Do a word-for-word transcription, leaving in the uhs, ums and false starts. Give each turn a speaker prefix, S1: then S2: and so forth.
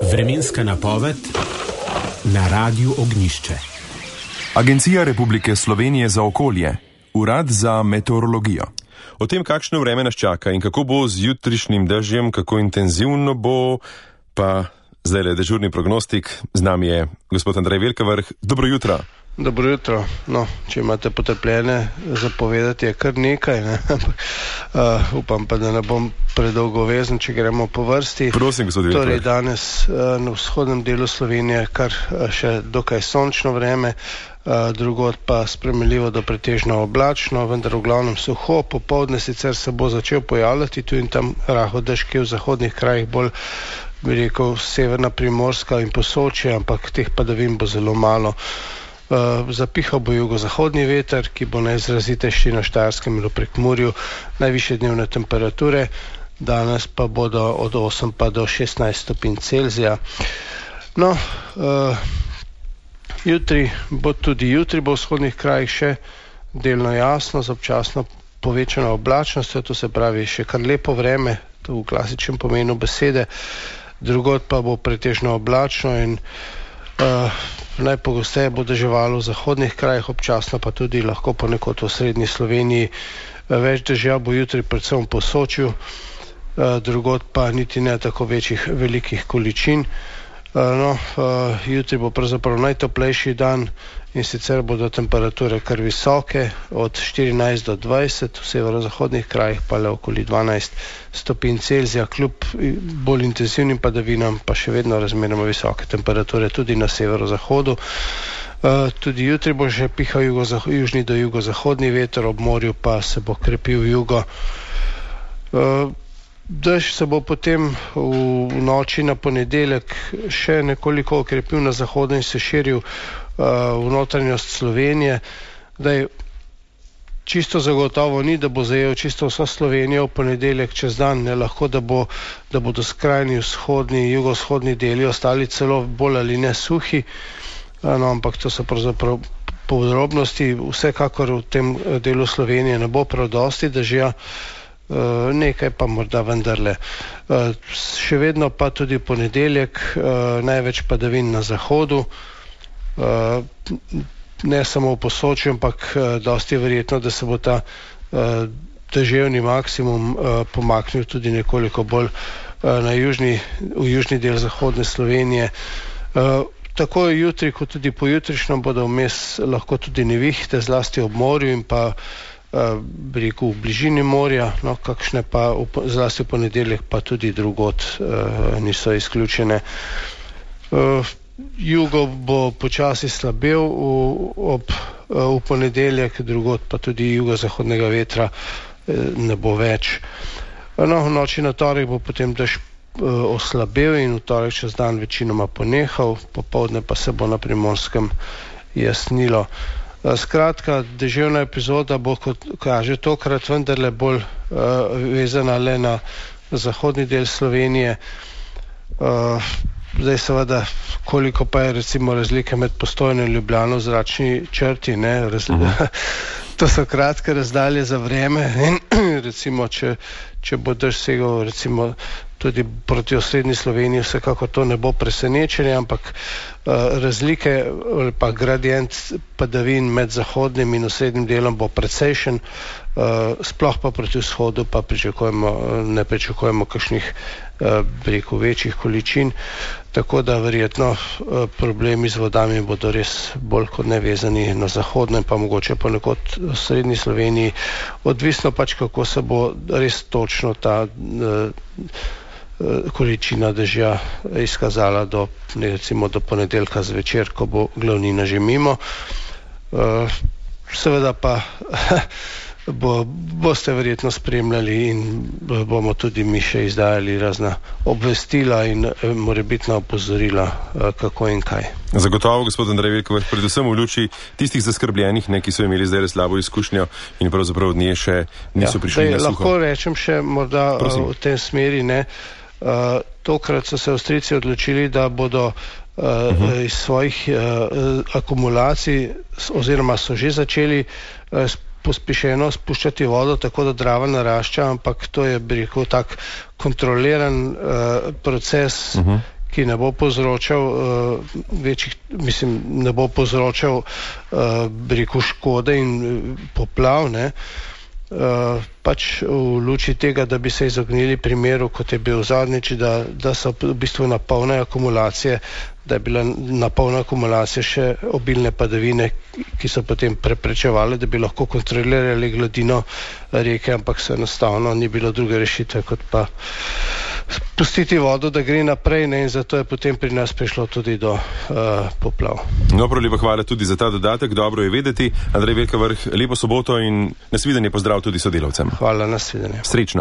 S1: Vremenska napoved na Radiu Ognjišče.
S2: Agencija Republike Slovenije za okolje, Urad za meteorologijo.
S3: O tem, kakšno vreme nas čaka in kako bo z jutrišnjim dežjem, kako intenzivno bo, pa zdaj le dežurni prognostik. Z nami je gospod Andrej Velkavrh. Dobro jutro.
S4: Dobro jutro. No, če imate potrpljenje zapovedati, je kar nekaj, ne? uh, upam pa, da ne bom predolgo vezen, če gremo po vrsti.
S3: Prosim, gospod Velkavrh.
S4: Torej, danes uh, na vzhodnem delu Slovenije kar uh, še dokaj sončno vreme, uh, drugod pa sprejemljivo do pretežno oblačno, vendar v glavnem suho. Popoldne sicer se bo začel pojavljati tu in tam rahel dež, ki je v zahodnih krajih bolj, bi rekel, severna Primorska in Posočje, ampak teh padavin bo zelo malo. Uh, zapihal bo jugozahodni veter, ki bo najizrazitejši na Štajerskem in v Prekmurju, najvišje dnevne temperature, danes pa bodo od osem pa do šestnajst stopinj Celzija. No, uh, jutri bo tudi jutri bo v vzhodnih krajih še delno jasno, z občasno povečano oblačnostjo, to se pravi še kar lepo vreme, to v klasičnem pomenu besede, drugod pa bo pretežno oblačno in uh, najpogosteje bo deževalo v zahodnih krajih, občasno pa tudi lahko ponekod v srednji Sloveniji. Več dežja bo jutri predvsem v Posočju, drugod pa niti ne tako večjih velikih količin. No, jutri bo pravzaprav najtoplejši dan in sicer bodo temperature kar visoke, od štirinajst do dvajset, v severozahodnih krajih pa le okoli dvanajst stopinj Celzija, kljub bolj intenzivnim padavinam pa še vedno razmeroma visoke temperature tudi na severozahodu. Uh, tudi jutri bo že pihal južni do jugozahodni veter, ob morju pa se bo krepil jugo. Uh, Dež se bo potem v noči na ponedeljek še nekoliko okrepil na zahodu in se širil uh, v notranjost Slovenije. Daj, čisto zagotovo ni, da bo zajel čisto vso Slovenijo v ponedeljek čez dan, ne lahko, da, bo, da bodo skrajni vzhodni, jugovzhodni deli ostali celo bolj ali ne suhi, uh, no, ampak to so pravzaprav podrobnosti. Vsekakor v tem delu Slovenije ne bo prav dosti dežja, Uh, nekaj pa morda vendarle. Uh, še vedno pa tudi ponedeljek, uh, največ padavin na zahodu, uh, ne samo v Posočju, ampak uh, dosti verjetno, da se bo ta uh, deževni maksimum uh, pomaknil tudi nekoliko bolj uh, na južni, v južni del zahodne Slovenije. Uh, tako jutri, kot tudi pojutrišnjem bodo vmes lahko tudi nevihte, zlasti ob morju in pa Uh, rekel, v bližini morja, no, kakšne pa v, zlasti v ponedeljek pa tudi drugod uh, niso izključene. Uh, jugo bo počasi slabel v, ob, uh, v ponedeljek, drugod pa tudi jugozahodnega vetra uh, ne bo več. Uh, no, v noči na torek bo potem dež uh, oslabel in v torek čez dan večinoma ponehal, popoldne pa se bo na Primorskem jasnilo. Skratka, deževna epizoda bo, kot kaže, tokrat vendarle bolj uh, vezana le na zahodni del Slovenije. Uh, zdaj seveda, koliko pa je recimo razlike med Postojno in Ljubljano v zračni črti, ne? Razli- to so kratke razdalje za vreme in recimo, če, če bo dež segal recimo tudi proti osrednji Sloveniji, vsekako to ne bo presenečenje, ampak uh, razlike ali pa gradient padavin med zahodnim in osrednjim delom bo precejšen, uh, sploh pa proti vzhodu pa pričakujemo, ne pričakujemo kakšnih uh, rekel, večjih količin, tako da verjetno uh, problemi z vodami bodo res bolj kot nevezani na zahodnem, pa mogoče ponekod v srednji Sloveniji, odvisno pač kako se bo res točno ta uh, količina dežja izkazala do, recimo, do ponedeljka zvečer, ko bo glavnina že mimo. Seveda pa bo, boste verjetno spremljali in bomo tudi mi še izdajali razna obvestila in morebitna opozorila, kako in kaj.
S3: Zagotovo, gospod Andrej Velkavrh, predvsem v luči tistih zaskrbljenih, ne, ki so imeli zdaj slabo izkušnjo in pravzaprav od nje še niso ja, prišli na suho.
S4: Lahko rečem še morda Prosim. v tem smeri, ne, Uh, tokrat so se Avstrijci odločili, da bodo uh, uh-huh. iz svojih uh, akumulacij oziroma so že začeli uh, pospešeno spuščati vodo, tako da Drava narašča, ampak to je, bi rekel, tak kontroliran uh, proces, uh-huh. ki ne bo povzročal uh, večjih, mislim, ne bo povzročal uh, rekel škode in poplav, ne. Uh, pač v luči tega, da bi se izognili primeru, kot je bil zadnjič, da, da so v bistvu na polne akumulacije, da je bila na polna akumulacija še obilne padavine, ki so potem preprečevali, da bi lahko kontrolirali gladino reke, ampak se enostavno ni bilo druge rešitve, kot pa pustiti vodo, da gre naprej, ne, in zato je potem pri nas prišlo tudi do uh, poplav.
S3: No, prav lepa hvala tudi za ta dodatek, dobro je vedeti. Andrej Velkavrh, lepo soboto in nasvidenje pozdrav tudi sodelavcem.
S4: Hvala, nasvidenje.
S3: Srečno.